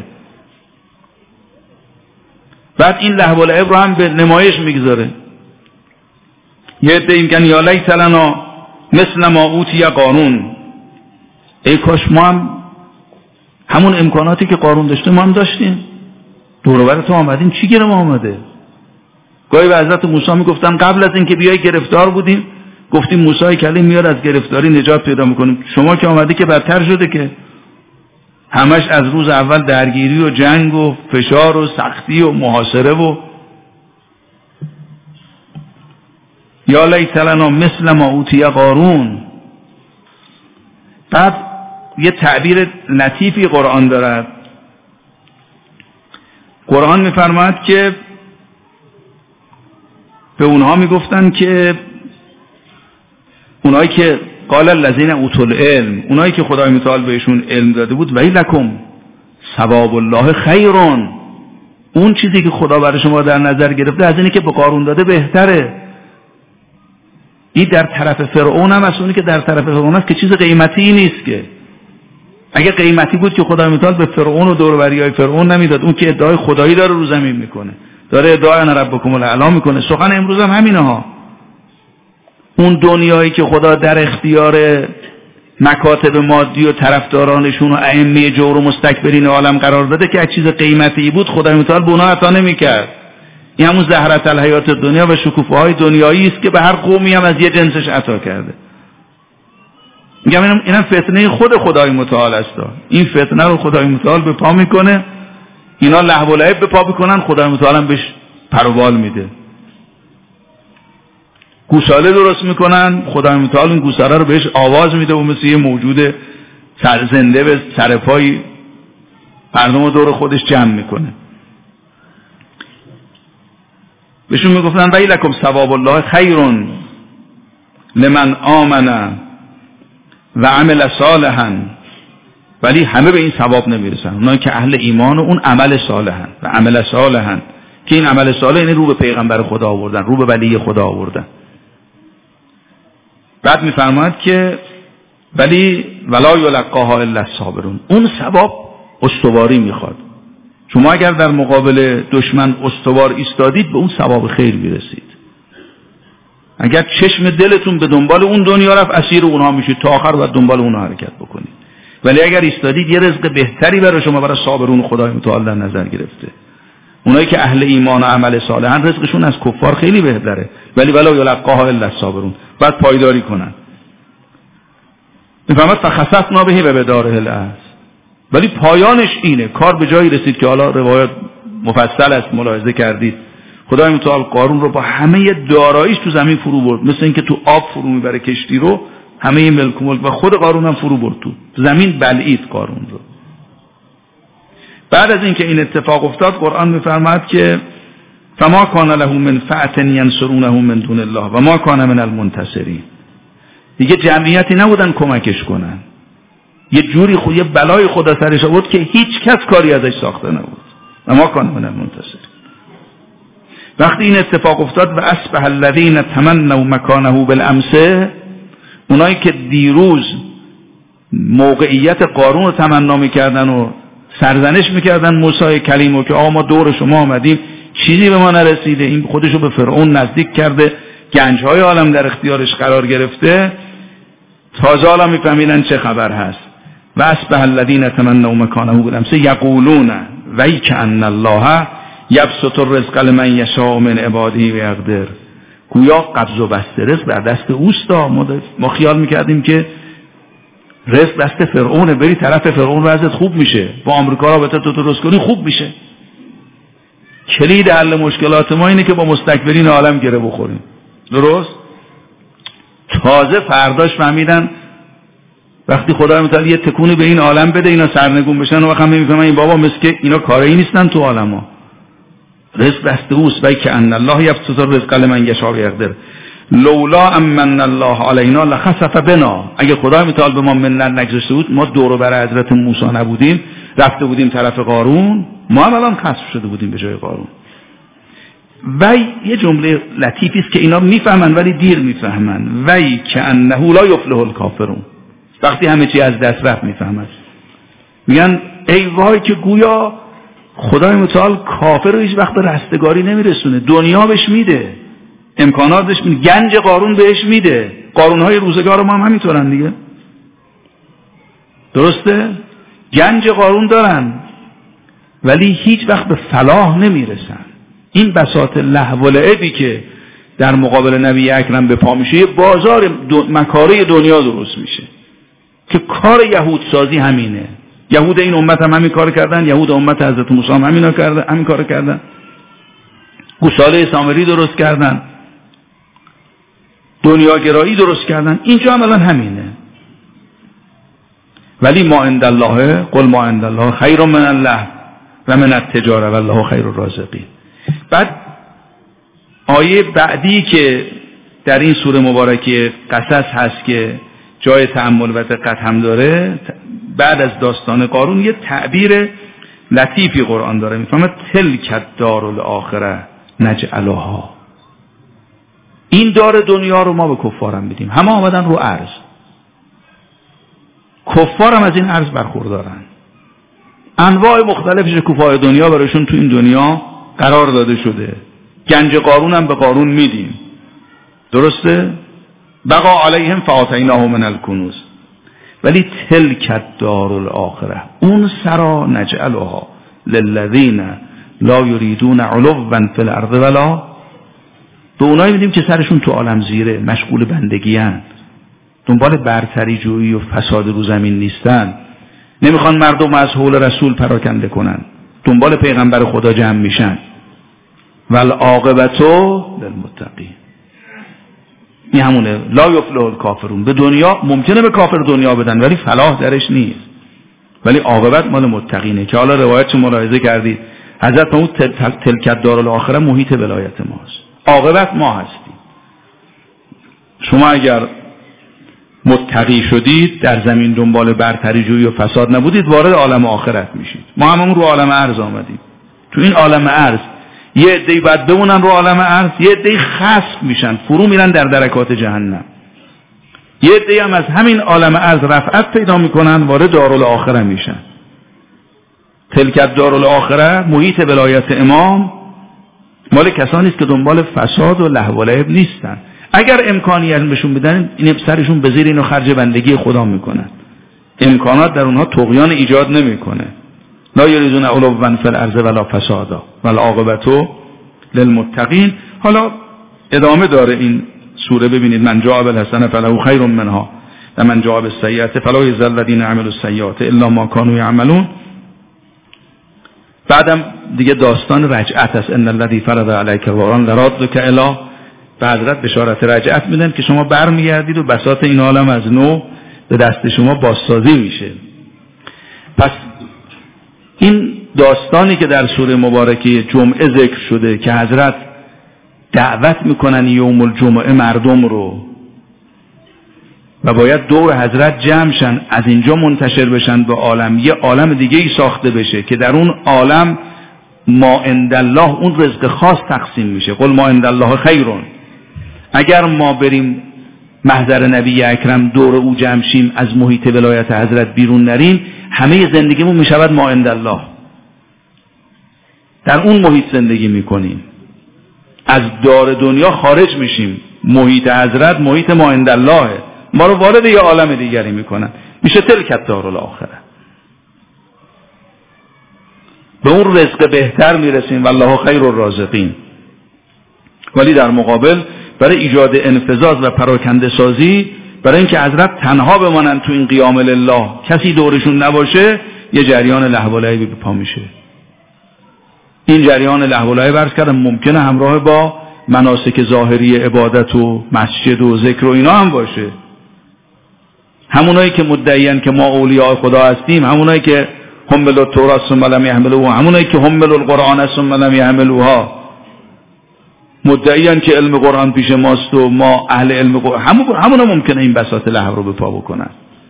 بعد این لهو و لعب رو هم به نمایش میگذاره. یه عده میگن یا لیت لنا مثل ما اوتی قارون، ای کاش ما هم همون امکاناتی که قارون داشته ما هم داشتیم. دور و بر تو آمدیم چی گیرم آمده؟ گاهی به حضرت موسی میگفتن قبل از اینکه بیای گرفتار بودیم، گفتیم موسی کلیم میاد از گرفتاری نجات پیدا میکنیم، شما که آمدی که بدتر شده، که همش از روز اول درگیری و جنگ و فشار و سختی و محاصره و یا لیت لنا مثل ما اوتی قارون. بعد یه تعبیر لطیفی قرآن دارد. قرآن میفرماید که به اونها میگفتن که اونایی که قال الذین اوتوا العلم، اونایی که خدای متعال بهشون علم داده بود، ویلکم ثواب الله خیرون، اون چیزی که خدا برای شما در نظر گرفته از اینی که به قارون داده بهتره. این در طرف فرعون هم از اونی که در طرف فرعون است که چیز قیمتی نیست. که اگه قیمتی بود که خدای متعال به فرعون و دور و بریای فرعون نمیداد. اون که ادعای خدایی داره رو زمین میکنه، داره ادعای انا ربکم الاعلی میکنه. سخن امروز هم همینه ها. اون دنیایی که خدا در اختیار مکاتب مادی و طرفدارانشون و ائمه جور و مستکبرین عالم قرار داده که از چیز قیمتی بود خدای متعال به اونها عطا نمیکرد. این همون زهرت الحیات دنیا و شکوفه‌های دنیایی است که به هر قومی هم از یه جنسش عطا کرده. میگم اینم اینم فتنه خود خدای متعال است. این فتنه رو خدای متعال به پا میکنه، اینا لهو و لعب به پا میکنن، خدای متعال هم بهش پر و بال میده. گوساله درست میکنن، خدای متعال این گوساله رو بهش آواز میده و مثل یه موجود سرزنده به سرپای مردم دور خودش جمع میکنه. بهشون میگفتن ویلکم ثواب الله خیرون لمن آمن و عمل صالحا، ولی همه به این ثواب نمیرسن. اونایی که اهل ایمان و اون عمل صالحن و عمل صالحن، که این عمل صالح یعنی رو به پیغمبر خدا آوردن، رو به ولی خدا آوردن. بعد میفرماید که ولی ولا یلقاها الا الصابرون، اون ثواب استواری میخواد. شما اگر در مقابل دشمن استوار ایستادید به اون ثواب خیر میرسید. اگر چشم دلتون به دنبال اون دنیا رفت اسیر اونها میشید، تا آخر باید دنبال اونها حرکت بکنید. ولی اگر ایستادید یه رزق بهتری برای شما، برای صابرون خدای متعال در نظر گرفته. اونایی که اهل ایمان و عمل صالحن رزقشون از کفار خیلی بهتره. ولی ولا یلقاها الا الصابرون، بعد پایداری کنن. میفهمد فخسفنا به و بداره الارض، ولی پایانش اینه، کار به جایی رسید که حالا روایت مفصل است، ملاحظه کردید. خدای متعال قارون رو با همه داراییش تو زمین فرو برد، مثل اینکه تو آب فرو میبره کشتی رو، همه ملک و ملک، و خود قارون هم فرو برد تو زمین، بلعید قارون رو. بعد از اینکه این اتفاق افتاد قرآن میفرماید که فما کان له من فئة ینصرونه من دون الله و ما کان من المنتصرین. دیگه جمعیتی نبودن کمکش کنن، یه جوری خود یه بلای خدا سرش آورد که هیچ کس کاری ازش ساخته نبود. و ما کان من المنتصرین. وقتی این اتفاق افتاد و اصبح الذین تمنوا مکانه بالامس، اونایی که دیروز موقعیت قارون رو تمنا میکردن و سرزنش میکردن موسی کلیمو که آقا ما دور شما آمدیم چیزی به ما نرسیده، این خودشو به فرعون نزدیک کرده، گنجهای عالم در اختیارش قرار گرفته، تازه حالا میفهمیدن چه خبر هست. و اصبح الذین تمنوا مکانه بالامس یقولون ویک ان الله یبسط الرزق لمن یشاء من عباده و یقدر. گویا قبض و بسط رزق در دست اوستا. ما, ما خیال میکردیم که رزق دست فرعونه، بری طرف فرعون وضعت خوب میشه، با آمریکا رابطه تو درست کنی خوب میشه. کلید حل مشکلات ما اینه که با مستکبرین عالم گره بخوریم. درست؟ تازه فرداش فهمیدن وقتی خدای متعال یه تکونی به این عالم بده اینا سرنگون بشن و وقت هم نمیفهمن این بابا مثل که اینا کاری نیستن تو عالم ها. رزق دست اوست. و که ان الله یبسط الرزق لمن یشاء و یقدر لولا امن الله علینا لخسف بنا. اگه خدای متعال به ما منت نگذاشته بود ما دور و بر حضرت موسی نبودیم، رفته بودیم طرف قارون، ما هم الان خسف شده بودیم به جای قارون. و یه جمله لطیفی است که اینا میفهمن ولی دیر میفهمن. وی که انه لا یفلح الکافرون. وقتی همه چی از دست رفت میفهمن، میگن ای وای که گویا خدای متعال کافر رو هیچ وقت به رستگاری نمیرسونه. دنیا بهش میده، امکانات بهش میده، گنج قارون بهش میده. قارونهای روزگار ما هم همینطورن دیگه. درسته؟ گنج قارون دارن ولی هیچ وقت به فلاح نمیرسن. این بساط لهو و لعبی که در مقابل نبی اکرم به پا میشه، یه بازار دو... مکاره دنیا درست میشه که کار یهود سازی همینه. یهود این امت هم همین کار کردن، یهود امت حضرت موسی هم همین کردن، همین کار کردن. گوساله سامری درست کردن، دنیاگرایی درست کردن. اینجا هم الان همینه. ولی ما عند الله، قل ما عند الله خیر من الله و من التجاره والله خیر الرازقین. بعد آیه بعدی که در این سوره مبارکه قصص هست که جای تأمل و دقت هم داره، بعد از داستان قارون یه تعبیر لطیفی قرآن داره، میفهمه تلک الدار الاخره نجعلها. این دار دنیا رو ما به کفارم میدیم. همه آمدن رو ارض، کفارم از این ارض برخوردارن، انواع مختلف شکوفای دنیا برایشون تو این دنیا قرار داده شده. گنج قارون هم به قارون میدیم. درسته؟ بقا علیهم فآتیناه من الکنوز. ولی تلک الدار الاخره، اون سرا نجعلها للذین لا یریدون علوا فی الارض ولا. به اونایی میدیم که سرشون تو عالم زیره، مشغول بندگی هستند، دنبال برتری جویی و فساد رو زمین نیستن، نمیخوان مردم از حول رسول پراکنده کنن، دنبال پیغمبر خدا جمع میشن. والعاقبت للمتقین. این همونه لا یفلح الکافرون. به دنیا ممکنه به کافر دنیا بدن ولی فلاح درش نیست، ولی عاقبت مال متقینه. که حالا روایت چون ملاحظه کردید حضرت محمود تل تل تلک الدار الاخره محیط ولایت ماست، عاقبت ما هستیم. شما اگر متقی شدید، در زمین دنبال برتری جویی و فساد نبودید، وارد عالم آخرت میشید. ما هممون رو عالم ارض آمدیم. تو این عالم ارض یه عده‌ای بعد بمونن رو عالم ارض، یه عده‌ای خسف میشن، فرو میرن در درکات جهنم. یه عده‌ای هم از همین عالم ارض رفعت پیدا میکنن، وارد دارالآخره میشن. تلک الدارالآخره محیط ولایت امام مال کسانی است که دنبال فساد و لهو و لعب نیستن. اگر امکانیت بهشون بدن، این سرشون به زیر اینو خرج بندگی خدا میکنن. امکانات در اونها طغیان ایجاد نمیکنه. لا یریدون علوا فی الارض ولا فسادا والعاقبت للمتقین. حالا ادامه داره این سوره. ببینید من جاء بالحسنة فله خیر منها و من جاء بالسیئة فلا یجزی الذین عملوا السیئات الا ما كانوا یعملون. بعدم دیگه داستان رجعت است. ان الذی فرض علیک القرآن لرادک الی. به حضرت بشارت رجعت میدن که شما برمیگردید و بساط این عالم از نو به دست شما بازسازی میشه. پس این داستانی که در سوره مبارکه جمعه ذکر شده که حضرت دعوت میکنن یوم الجمعه مردم رو و باید دور حضرت جمع شن، از اینجا منتشر بشن به عالم، یه عالم دیگه ای ساخته بشه که در اون عالم ما عندالله اون رزق خاص تقسیم میشه. قل ما عندالله خیرون. اگر ما بریم محضر نبی اکرم دور او جمع شیم، از محیط ولایت حضرت بیرون نریم، همه زندگیمون میشود ما عندالله. در اون محیط زندگی میکنیم، از دار دنیا خارج میشیم، محیط حضرت محیط ما عندالله، ما رو وارد یه عالم دیگری میکنن، میشه تلک دار الاخره. به اون رزق بهتر میرسیم والله خیر الرازقین. ولی در مقابل برای ایجاد انفذاز و پراکنده سازی، برای اینکه حضرت تنها بمانن تو این قیام لله، کسی دورشون نباشه، یه جریان لهو و لعب به پا میشه. این جریان لهو و لعب عرض کردم ممکنه همراه با مناسک ظاهری عبادت و مسجد و ذکر و اینا هم باشه. همونایی که مدعیان که ما اولیاء خدا هستیم، همونایی که حملوا التوراة ثم لم یحملوها، همونایی که حملوا القرآن ثم لم یحملوها، مدعیان که علم قرآن پیش ماست و ما اهل علم قرآن، همون همونا ممکنه این بساط لهو رو به پا بکنن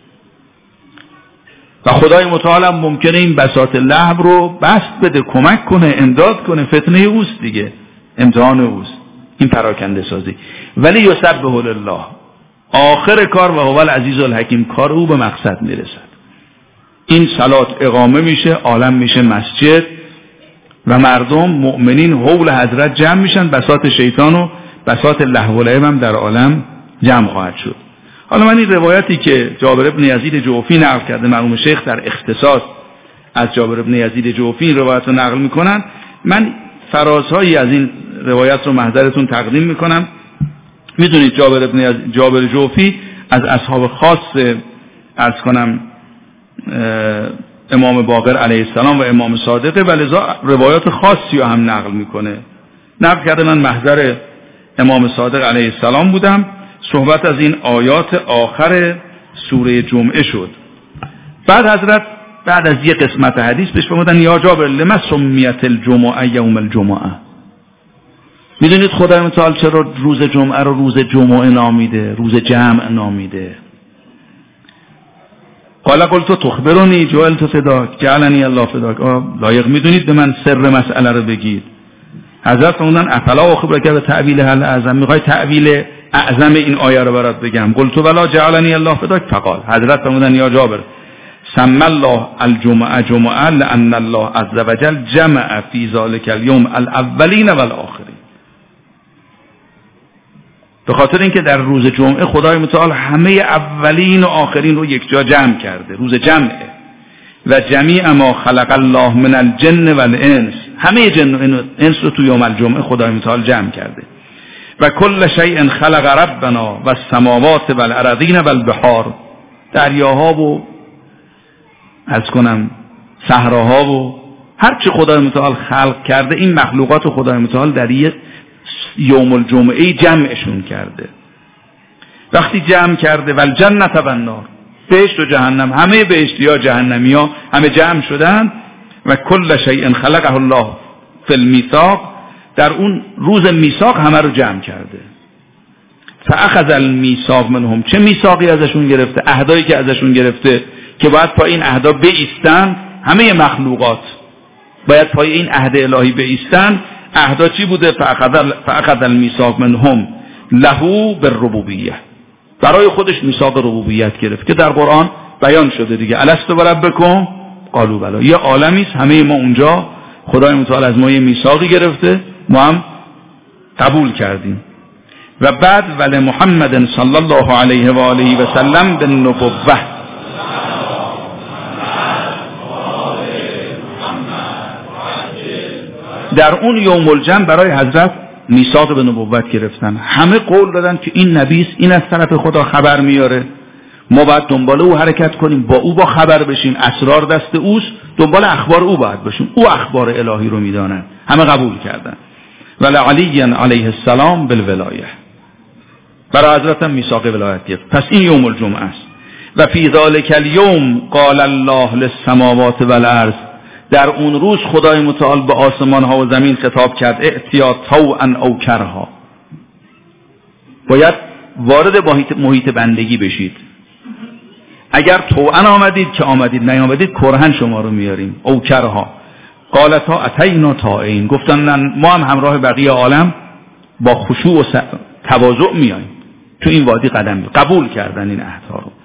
و خدای متعال هم ممکنه این بساط لهو رو بست بده، کمک کنه، امداد کنه. فتنه اوست دیگه، امتحان اوست این پراکنده سازی. ولی یسبح لله، آخر کار و هو العزیز الحکیم، کار او به مقصد میرسد. این صلات اقامه میشه، عالم میشه مسجد و مردم مؤمنین حول حضرت جمع میشن، بساط شیطان و بساط لهو و لعب هم در عالم جمع خواهد شد. حالا من این روایتی که جابر بن یزید جوفی نقل کرده، مرحوم شیخ در اختصاص از جابر بن یزید جوفی این روایت رو نقل میکنن، من فرازهایی از این روایت رو محضرتون تقدیم میکنم. میدونید جابر بن یزید جابر جوفی از اصحاب خاص عرض کنم امام باقر علیه السلام و امام صادقه و لذا روایات خاصی رو هم نقل میکنه. نقل کرده من محضر امام صادق علیه السلام بودم، صحبت از این آیات آخر سوره جمعه شد. بعد حضرت بعد از یک قسمت حدیث بهش فرمودن یا جابر لما سمیت الجمعه یوم الجمعه، میدونید خدای متعال چرا روز جمعه رو روز جمعه نامیده، روز جمع نامیده؟ قال قلت تخبرونی جعلت فداک جعلنی الله فداک، لایق میدونید به من سر مسئله رو بگید. حضرت فرمودن افلا اخبرک به تعویل هل اعظم، میخوای تعویل اعظم این آیه رو برات بگم؟ قلت ولا جعلنی الله فداک فقال، حضرت فرمودن یا جابر سمى الله الجمعه جمعه لان الله عز وجل جمع فی ذلک اليوم الاولین والآخرین، به خاطر اینکه در روز جمعه خدای متعال همه اولین و آخرین رو یک جا جمع کرده، روز جمعه. و جمیع ما خلق الله من الجن والانس، همه جن و انس رو توی یوم الجمعه خدای متعال جمع کرده. و کل شیء خلق ربنا و السماوات والارضین والبحار، دریاها و از کنم صحراها و هر چی خدای متعال خلق کرده، این مخلوقات خدای متعال در یک یوم الجمعه جمعشون کرده. وقتی جمع کرده والجنة والنار، بهشت و جهنم، همه بهشتی ها جهنمی ها همه جمع شدن. و کل شیء خلقه الله فی المیثاق، در اون روز میثاق همه رو جمع کرده. فاخذ المیثاق منهم، چه میثاقی ازشون گرفته؟ عهدایی که ازشون گرفته که باید پای این عهدا بایستن، همه مخلوقات باید پای این عهد الهی بایستن. عهدا چی بوده؟ فاخذ فاخذ المیثاق منهم له بالربوبیه، برای خودش میثاق ربوبیت گرفت که در قرآن بیان شده دیگه. الست بربکم قالوا بلی، یه عالمی است همه ما اونجا خدای متعال از ما یه میثاقی گرفته، ما هم قبول کردیم. و بعد ولی محمد صلی الله علیه و آله و سلم بالنبوة، در اون یوم الجمع برای حضرت میثاق به نبوت گرفتن. همه قول دادن که این نبی است، این از طرف خدا خبر میاره، ما باید دنبال او حرکت کنیم، با او با خبر بشیم، اسرار دست اوست، دنبال اخبار او باید باشیم، او اخبار الهی رو میدانن. همه قبول کردن. ولی علی علیه السلام بالولایه، برای حضرت هم میثاق ولایت گرفت. پس این یوم الجمعه است. و فی ذلک الیوم قال الله للسماوات والارض، در اون روز خدای متعال به آسمان ها و زمین خطاب کرد ائتیا طوعا او کرها، باید وارد محیط, محیط بندگی بشید. اگر طوعا آمدید که آمدید، نیامدید کرهن شما رو میاریم. او کرها قالتا اتینا طائعین، گفتن ما هم همراه بقیه عالم با خشوع و تواضع میاییم تو این وادی قدم می. قبول کردن این عهدها رو.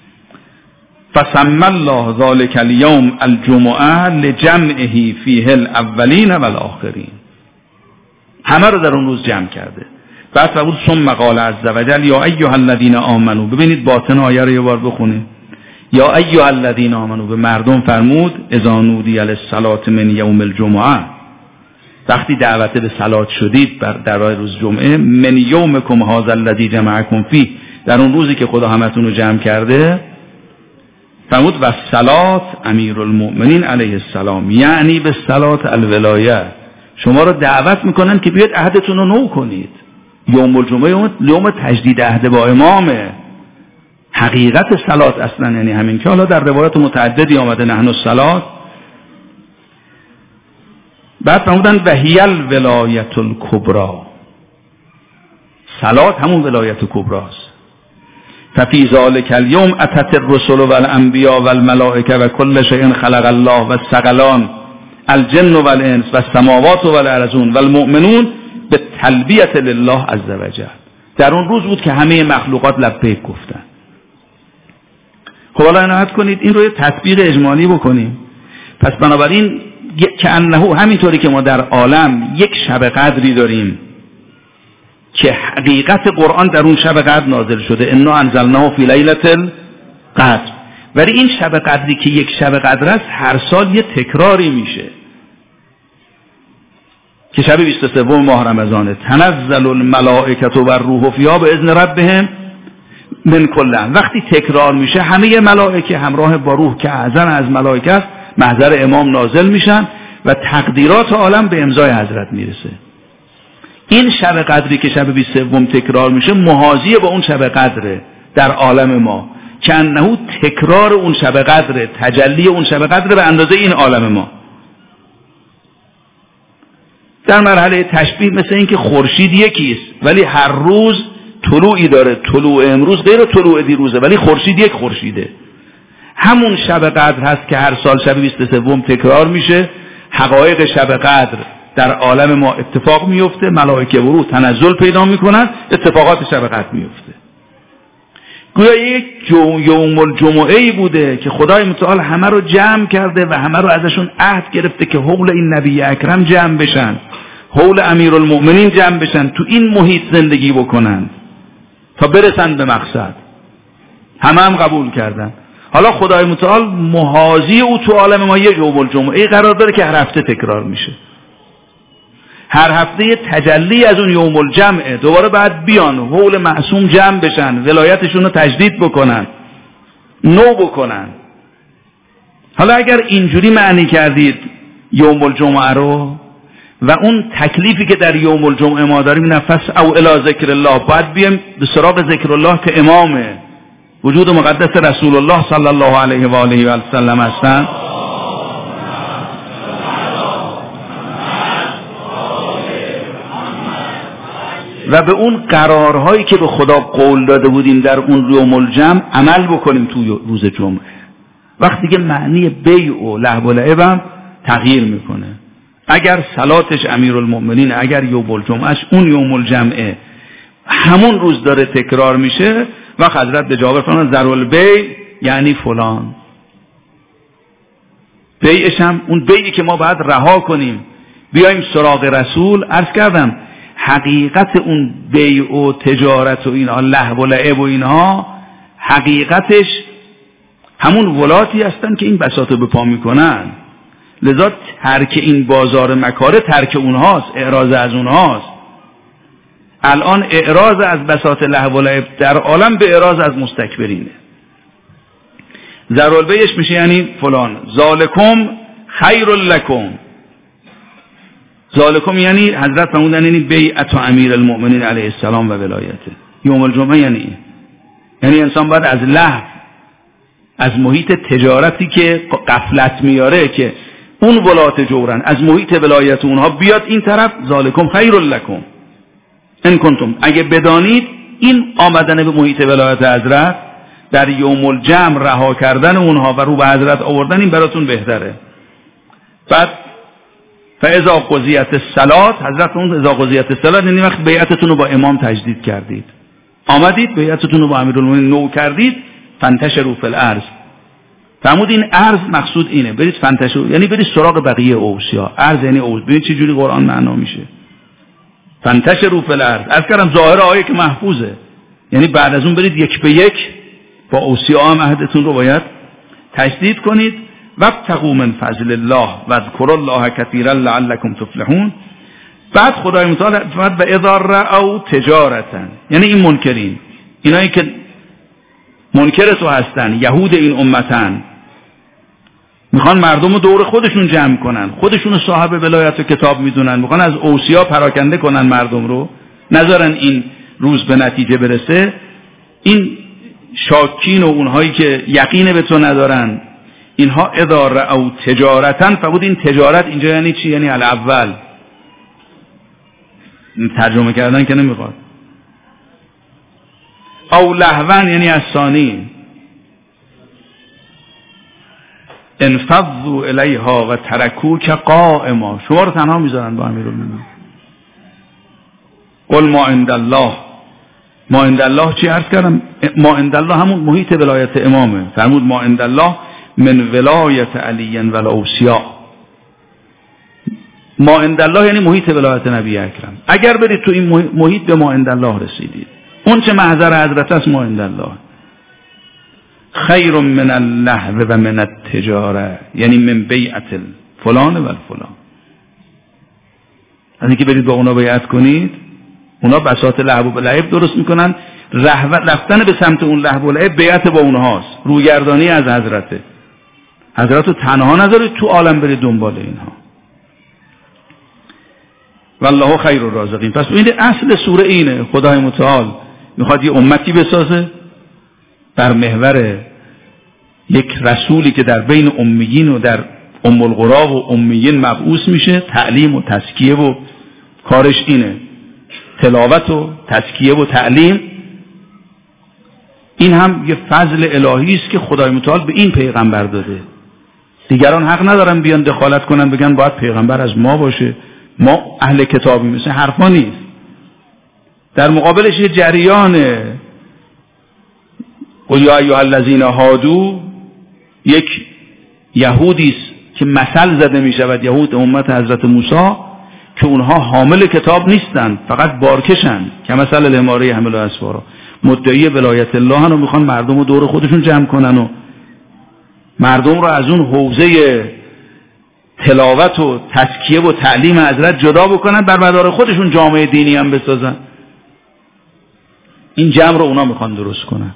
فسمی الله ذلک الیوم الجمعه لجمعه فیه الاولین والآخرین، همه رو در اون روز جمع کرده. بعد فرمود ثم قال عز وجل یا ایها الذین آمنوا، ببینید باطن آیه رو یه بار بخونید. یا ایها الذین آمنوا، به مردم فرمود اذا نودی للصلاة من یوم الجمعه، وقتی دعوت به صلات شدید بر در روز جمعه، من یومکم هذا الذی جمعکم فیه، در اون روزی که خدا همتون رو جمع کرده. فرمود و صلات امیرالمؤمنین علیه السلام، یعنی به صلات الولایه، شما رو دعوت میکنن که بیاید عهدتون رو نو کنید. یوم الجمعه یوم, یوم تجدید عهد با امامه. حقیقت صلات اصلا یعنی همین که حالا در روایات متعددی آمده نحن الصلات. بعد فرمودن و هی الولایت الکبری، صلات همون ولایت کبراست. ففی ذلک الیوم اتت الرسل والانبیاء والملائکه و کل شیء خلق الله و الثقلان الجن والانس والسماوات والارضون والمؤمنون به تلبیت لله عز وجل. در اون روز بود که همه مخلوقات لبیک گفتن. خب حالا عنایت کنید این رو یه تطبیق اجمالی بکنیم. پس بنابراین که انه همینطوری که ما در عالم یک شب قدری داریم که حقیقت قرآن در اون شب قدر نازل شده، انا انزلناه فی لیلة القدر، ولی این شب قدری که یک شب قدر است هر سال یه تکراری میشه که شب بیست و سوم ماه رمضانه. تنزل الملائکة و الروح فیها باذن ربهم من کل امر، وقتی تکرار میشه همه ملائکه همراه با روح که اعظم از ملائکه است محضر امام نازل میشن و تقدیرات عالم به امضای حضرت میرسه. این شب قدری که شب بیست و سوم تکرار میشه محاذی با اون شب قدره در عالم ما، که انه تکرار اون شب قدره، تجلی اون شب قدره به اندازه این عالم ما. در مرحله تشبیه مثل این که خورشید یکیست ولی هر روز طلوعی داره، طلوع امروز غیر طلوع دیروزه ولی خورشید یک خورشیده. همون شب قدر هست که هر سال شب بیست و سوم تکرار میشه، حقایق شب قدر در عالم ما اتفاق میفته، ملائکه و روح تنزل پیدا میکنن، اتفاقات شب قدر میفته. گویا یک یوم الجمعه بوده که خدای متعال همه رو جمع کرده و همه رو ازشون عهد گرفته که حول این نبی اکرم جمع بشن، حول امیرالمؤمنین جمع بشن، تو این محیط زندگی بکنن تا برسن به مقصد. همه هم قبول کردن. حالا خدای متعال محاذی او تو عالم ما یک یوم الجمعه قرار داره که هر هفته تکرار میشه. هر هفته یه تجلی از اون یوم الجمعه، دوباره بعد بیان حول معصوم جمع بشن، ولایتشون رو تجدید بکنن، نو بکنن. حالا اگر اینجوری معنی کردید یوم الجمعه رو و اون تکلیفی که در یوم الجمعه ما داریم، نفس او الی ذکر الله، باید بیم به سراغ ذکر الله که امامه، وجود مقدس رسول الله صلی الله علیه و آله و سلم هستن. و به اون قرارهایی که به خدا قول داده بودیم در اون یوم الجمع عمل بکنیم تو روز جمعه. وقتی که معنی بیع و لهو و لعب هم تغییر میکنه. اگر صلاتش امیرالمؤمنین، اگر یوم الجمعهش اون یوم الجمعه همون روز داره تکرار میشه، و حضرت به جواب فرمان ذرول بیع یعنی فلان. بیعش هم اون بیعی که ما باید رها کنیم بیایم سراغ رسول. عرض کردم حقیقت اون بیع و تجارت و اینها، لهو و لعب و اینها، حقیقتش همون ولاتی هستن که این بساطو به پا میکنن. لذا ترک این بازار مکاره ترک اونهاست، اعراض از اونهاست. الان اعراض از بساط لهو و لعب در عالم به اعراض از مستکبرینه. ذرول بیعش میشه یعنی فلان. ذالکم خیر لکم، ذالکم یعنی حضرت فرمودن یعنی بیعت امیر المؤمنین علیه السلام و ولایته. یوم الجمعه یعنی یعنی انسان باید از لهو، از محیط تجارتی که غفلت میاره، که اون ولات جورن از محیط ولایت اونها بیاد این طرف، ذالکم خیر لکم ان کنتم، اگه بدانید این آمدن به محیط ولایت حضرت در یوم الجمع رها کردن اونها و رو به حضرت آوردن این براتون بهتره. بعد فاذا قضیت الصلاه، حضرت اون اذا قضیت الصلاه یعنی وقت بیعتتون رو با امام تجدید کردید، آمدید بیعتتون رو با امیرالمومنین نو کردید، فانتشروا فی الارض. فرمود این ارض مقصود اینه، برید فانتشروا یعنی برید سراغ بقیه اوصیا. ارض یعنی اوص، ببین چه جوری قرآن معنا میشه. فانتشروا فی الارض، از کردم ظاهر آیه که محفوظه، یعنی بعد از اون برید یک به یک با اوصیا هم عهدتون رو باید تجدید کنید. وابتغوا من فضل الله واذکروا الله کثیرا لعلکم تفلحون. بعد خدای متعال فرمود و اذا رأوا تجارتا، یعنی این منکرین، اینایی که منکر تو هستن، یهود این امتن، میخوان مردم رو دور خودشون جمع کنن، خودشون رو صاحب ولایت و کتاب میدونن، میخوان از اوصیا پراکنده کنن مردم رو، نذارن این روز به نتیجه برسه. این شاکین و اونهایی که یقین به تو ندارن، اینها اذا رأوا تجارتا، فقط این تجارت اینجا یعنی چی؟ یعنی الاول ترجمه کردن که نمیخواد. او لهون یعنی از ثانی، انفضوا الیها و ترکوک قائما، شما رو تنها میذارن با امیرالمومنین. قل ما عند الله، ما عند الله چی عرض کردم؟ ما عند الله همون محیط ولایت امامه. فرمود ما عند الله من ولایت علی و الاوصیا. ما عند الله یعنی محیط ولایت نبی اکرم. اگر برید تو این محیط به ما عند الله رسیدید، اون چه محضر حضرت است ما عند الله. خیر من اللهو و من التجاره، یعنی من بیعت فلان و فلان. از اینکه برید با اونا بیعت کنید، اونا بساط لهو و لعب درست میکنن، رفتن به سمت اون لهو و لعب بیعت با اونهاست، روگردانی از حضرته. حضرت رو تنها نذارید تو عالم برید دنبال اینها. والله خیر الرازقین. پس این اصل سوره اینه، خدای متعال میخواد یه امتی بسازه بر محور یک رسولی که در بین امیین و در ام القرا و امیین مبعوث میشه، تعلیم و تزکیه و کارش اینه، تلاوت و تزکیه و تعلیم. این هم یه فضل الهی است که خدای متعال به این پیغمبر داده. دیگران حق ندارن بیان دخالت کنن بگن باید پیغمبر از ما باشه، ما اهل کتابی، مثل حرفا نیست. در مقابلش یه جریان قل یا ایها الذین هادو، یک یهودی است که مثل زده می شود، یهود امت حضرت موسی، که اونها حامل کتاب نیستن، فقط بارکشن، که مثل الحماره حمل اسفارا، مدعی ولایت الله هن و میخوان مردم رو دور خودشون جمع کنن و مردم رو از اون حوزه تلاوت و تزکیه و تعلیم حضرت جدا بکنن، بر مدار خودشون جامعه دینی هم بسازن. این جمع رو اونا میخوان درست کنن.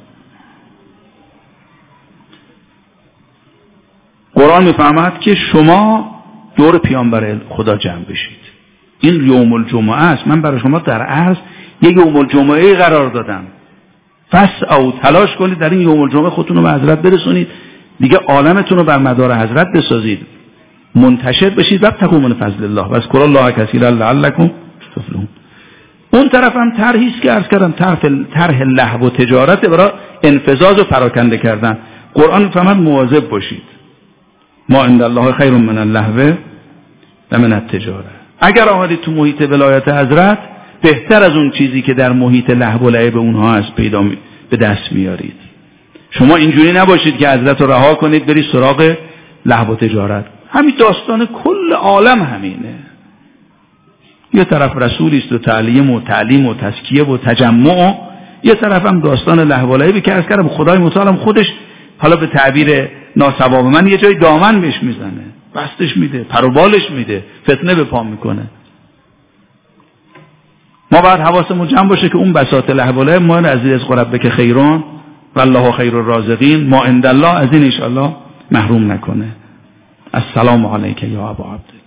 قرآن میفهمد که شما دور پیامبر خدا جمع بشید. این یوم الجمعه است. من برای شما در عرض یک یوم الجمعه قرار دادم. فسعوا، تلاش کنید در این یوم الجمعه خودتون رو به حضرت برسونید، دیگه عالمتون رو بر مدار حضرت بسازید، منتشر بشید. وابتغوا من فضل الله و اذکروا الله کثیرا لعلکم تفلحون. اون طرف هم طرحی است که عرض کردم، طرح لهو و تجارت برای انفذاز و پراکنده کردن. قرآن میفهمد مواظب باشید. ما عند الله خیر من اللهو و من التجاره. اگر آمدید تو محیط ولایت حضرت، بهتر از اون چیزی که در محیط لهو و لعب اونها هست پیدا می... به دست میارید. شما اینجوری نباشید که حضرت رو رها کنید برید سراغ لهو و تجارت. همین داستان کل عالم همینه. یه طرف رسولی است و تعلیم و تعلیم و تزکیه و تجمع، یه طرف هم داستان لهو و لعبی که عرض کردم خدای متعال خودش، حالا به تعبیر ناصواب من، یه جای دامن بهش میزنه، بستش میده، پر و بالش میده، فتنه به پا میکنه. ما باید حواسمون جمع باشه که اون بساط لهو و لعب ما از رزق ربک خیرون والله خیر الرازقین، ما عند الله از این ان شاء الله محروم نکنه. السلام علیک یا ابا عبد.